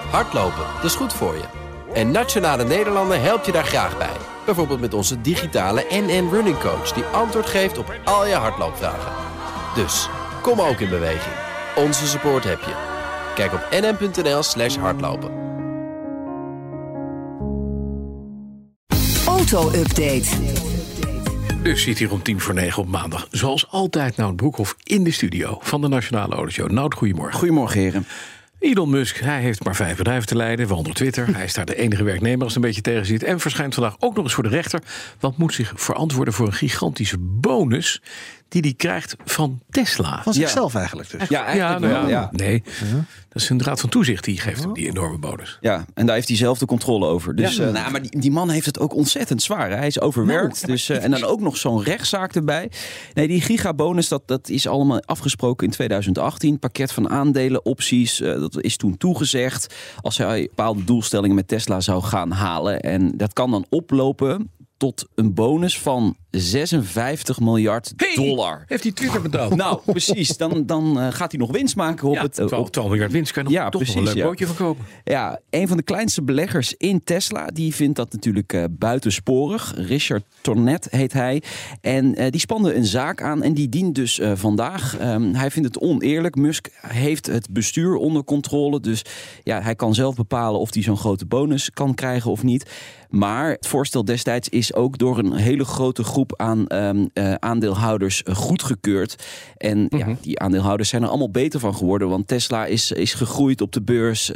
Hardlopen, dat is goed voor je. En Nationale Nederlanden helpt je daar graag bij. Bijvoorbeeld met onze digitale NN Running Coach... die antwoord geeft op al je hardloopvragen. Dus, kom ook in beweging. Onze support heb je. Kijk op nn.nl/hardlopen. Auto-update. Dus zit hier om 8:50 op maandag. Zoals altijd Nout Broekhoff in de studio van de Nationale Autoshow. Nout, goedemorgen. Goedemorgen, heren. Elon Musk, hij heeft maar 5 bedrijven te leiden, waaronder Twitter. Hij is daar de enige werknemer als het een beetje tegenzit. En verschijnt vandaag ook nog eens voor de rechter. Want moet zich verantwoorden voor een gigantische bonus die hij krijgt van Tesla. Van zichzelf eigenlijk dus. Ja, eigenlijk wel. Ja. Nee, dat is een raad van toezicht die geeft hem die enorme bonus. Ja, en daar heeft hij zelf de controle over. Dus, maar die man heeft het ook ontzettend zwaar. Hè? Hij is overwerkt. En dan ook nog zo'n rechtszaak erbij. Nee, die gigabonus, dat is allemaal afgesproken in 2018. Pakket van aandelen, opties, dat is toen toegezegd. Als hij bepaalde doelstellingen met Tesla zou gaan halen. En dat kan dan oplopen tot een bonus van $56 miljard. Heeft hij Twitter betaald? Nou, precies. Dan gaat hij nog winst maken op het... 12 miljard winst kan je toch nog een leuk bootje van kopen. Ja, een van de kleinste beleggers in Tesla, die vindt dat natuurlijk buitensporig. Richard Tornet heet hij. En die spande een zaak aan en die dient dus vandaag. Hij vindt het oneerlijk. Musk heeft het bestuur onder controle. Dus ja, hij kan zelf bepalen of hij zo'n grote bonus kan krijgen of niet. Maar het voorstel destijds is ook door een hele grote groep aan aandeelhouders goedgekeurd. En ja, die aandeelhouders zijn er allemaal beter van geworden. Want Tesla is gegroeid op de beurs.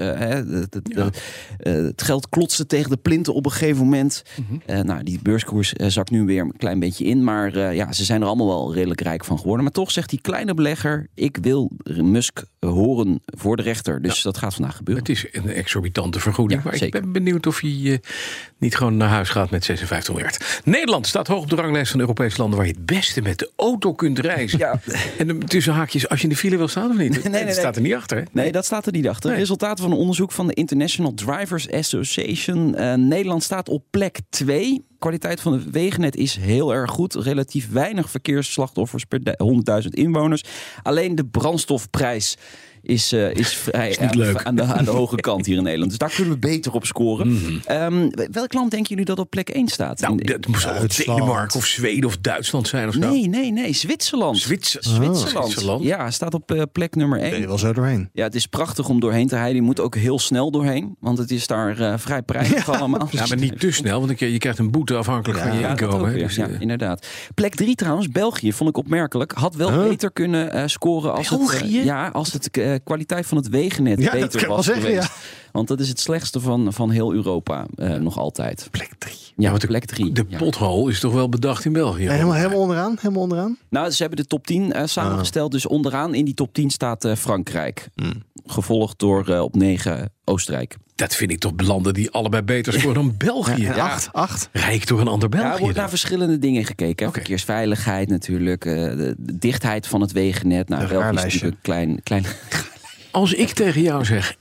Het geld klotste tegen de plinten op een gegeven moment. Die beurskoers zakt nu weer een klein beetje in. Maar ze zijn er allemaal wel redelijk rijk van geworden. Maar toch zegt die kleine belegger, ik wil Musk horen voor de rechter. Dus dat gaat vandaag gebeuren. Het is een exorbitante vergoeding. Maar zeker. Ik ben benieuwd of hij niet gewoon naar huis gaat met 56 miljard. Nederland staat hoog op de ranglijst van Europese landen waar je het beste met de auto kunt reizen. Ja. En tussen haakjes, als je in de file wil staan of niet? Nee. Dat staat er niet achter, hè? Nee, dat staat er niet achter. Nee. Resultaten van een onderzoek van de International Drivers Association. Nederland staat op plek 2. Kwaliteit van het wegennet is heel erg goed. Relatief weinig verkeersslachtoffers per 100.000 inwoners. Alleen de brandstofprijs is vrij aan de hoge kant hier in Nederland. Dus daar kunnen we beter op scoren. Welk land denken jullie dat op plek 1 staat? Nou, dat moet Denemarken of Zweden of Duitsland zijn of zo. Nee. Zwitserland. Zwitserland. Ja, staat op plek nummer 1. Ben je wel zo doorheen? Ja, het is prachtig om doorheen te rijden. Je moet ook heel snel doorheen. Want het is daar vrij prijzig allemaal. Ja, maar niet te snel. Want je krijgt een boete afhankelijk van je inkomen. Dus, inderdaad. Plek 3 trouwens, België, vond ik opmerkelijk. Had wel beter kunnen scoren als het kwaliteit van het wegennet beter was geweest. Ja. Want dat is het slechtste van heel Europa nog altijd. Plek 3. Ja, plek 3. De pothole is toch wel bedacht in België? Helemaal onderaan? Nou, ze hebben de top 10 samengesteld. Dus onderaan in die top 10 staat Frankrijk. Gevolgd door op 9 Oostenrijk. Dat vind ik toch landen die allebei beter scoren dan België. Ja, 8. Rijk door een ander België. Ja, er wordt naar verschillende dingen gekeken. Okay. Verkeersveiligheid natuurlijk. De dichtheid van het wegennet. Nou, België is natuurlijk klein. Als ik tegen jou zeg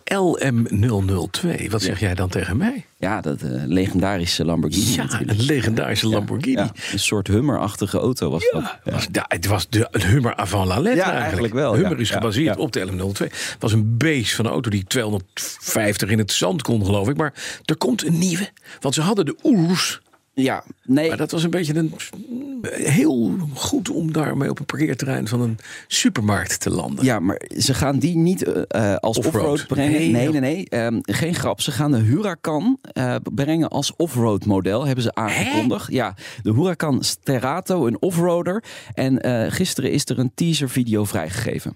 LM002, wat zeg jij dan tegen mij? Ja, dat legendarische Lamborghini. Ja, een legendarische Lamborghini. Ja, een soort Hummer-achtige auto was dat. Ja, het was de Hummer avant la lettre eigenlijk wel. Hummer is gebaseerd op de LM002. Het was een beest van een auto die 250 in het zand kon, geloof ik. Maar er komt een nieuwe. Want ze hadden de Oers. Ja, nee. Maar dat was een beetje heel goed om daarmee op een parkeerterrein van een supermarkt te landen. Ja, maar ze gaan die niet als offroad brengen. Nee. Geen grap. Ze gaan de Huracan brengen als offroad model, hebben ze aangekondigd. Ja, de Huracan Sterato, een offroader. En gisteren is er een teaser video vrijgegeven.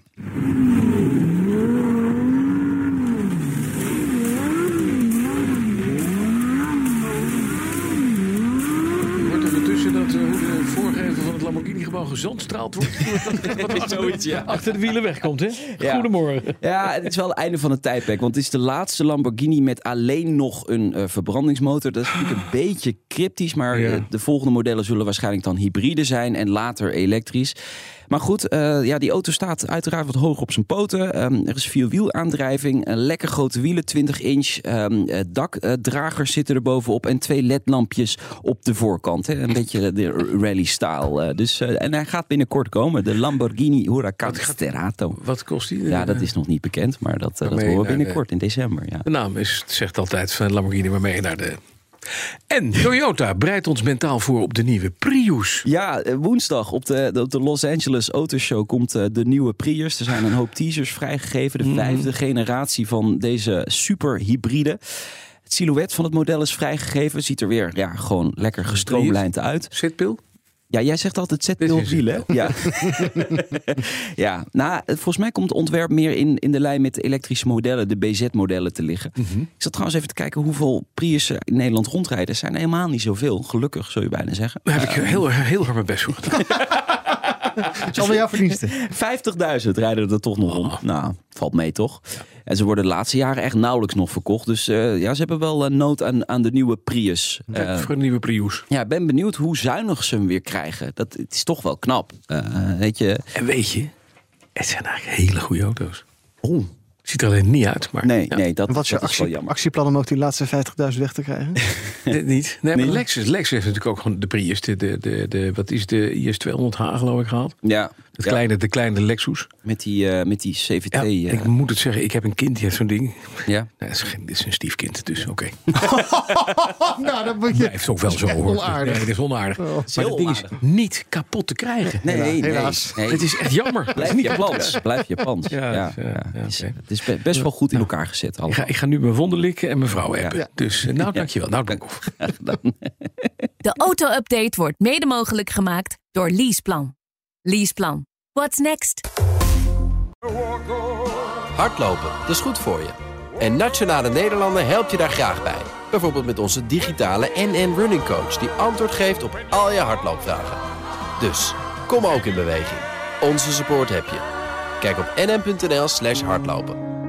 Lamborghini-gebouw gezandstraald wordt. Zoiets, ja. Achter de wielen wegkomt, hè? Ja. Goedemorgen. Ja, het is wel het einde van het tijdperk. Want het is de laatste Lamborghini met alleen nog een verbrandingsmotor. Dat is natuurlijk een beetje cryptisch. Maar de volgende modellen zullen waarschijnlijk dan hybride zijn. En later elektrisch. Maar goed, die auto staat uiteraard wat hoog op zijn poten. Er is 4-wielaandrijving, lekker grote wielen, 20 inch. Dakdragers zitten er bovenop en 2 LED-lampjes op de voorkant. Hè? Een beetje de rally-style. En hij gaat binnenkort komen, de Lamborghini Huracan Sterato. Wat kost die? Ja, dat is nog niet bekend, maar dat horen we binnenkort in december. Ja. De naam zegt altijd van Lamborghini waarmee je naar de... En Toyota breidt ons mentaal voor op de nieuwe Prius. Ja, woensdag op de Los Angeles Autoshow komt de nieuwe Prius. Er zijn een hoop teasers vrijgegeven. De 5e generatie van deze superhybride. Het silhouet van het model is vrijgegeven. Ziet er weer gewoon lekker gestroomlijnd uit. Zitpil? Ja, jij zegt altijd zetpil op wielen. Ja. Volgens mij komt het ontwerp meer in de lijn met de elektrische modellen, de BZ-modellen te liggen. Ik zat trouwens even te kijken hoeveel Priussen in Nederland rondrijden. Er zijn helemaal niet zoveel. Gelukkig, zou je bijna zeggen. Daar heb ik heel hard mijn best voor gedaan. Het is alweer jouw verdienste. 50.000 rijden er toch nog rond. Nou, valt mee toch? Ja. En ze worden de laatste jaren echt nauwelijks nog verkocht. Dus ze hebben wel nood aan de nieuwe Prius. Voor de nieuwe Prius. Ja, ik ben benieuwd hoe zuinig ze hem weer krijgen. Het is toch wel knap. Weet je, het zijn eigenlijk hele goede auto's. Oh. Ziet er alleen niet uit. Maar, nee, dat Wat is wel jammer. actieplan om ook die laatste 50.000 weg te krijgen? Niet. Nee, maar Lexus heeft natuurlijk ook gewoon de Prius. Wat is de IS200H geloof ik gehad? Ja. De kleine Lexus. Met die CVT. Ja, ik moet het zeggen, ik heb een kind die heeft zo'n ding. Ja. Nee, dit is een stiefkind, dus oké. Nou, dat moet je... Hij heeft ook wel zo hoor. Onaardig. Nee, dat is onaardig. Oh, maar het ding is niet kapot te krijgen. Nee. Het is echt jammer. Blijf Japans. Ja. Het is best wel goed in elkaar gezet. Ik ga nu mijn wonden likken en mijn vrouw appen. Ja. Dus dankjewel. Nou, Broekhoff. De auto-update wordt mede mogelijk gemaakt door Leaseplan. Leaseplan. What's next? Hardlopen, dat is goed voor je. En Nationale Nederlanden helpt je daar graag bij. Bijvoorbeeld met onze digitale NN Running Coach... die antwoord geeft op al je hardloopvragen. Dus, kom ook in beweging. Onze support heb je. Kijk op nn.nl/hardlopen.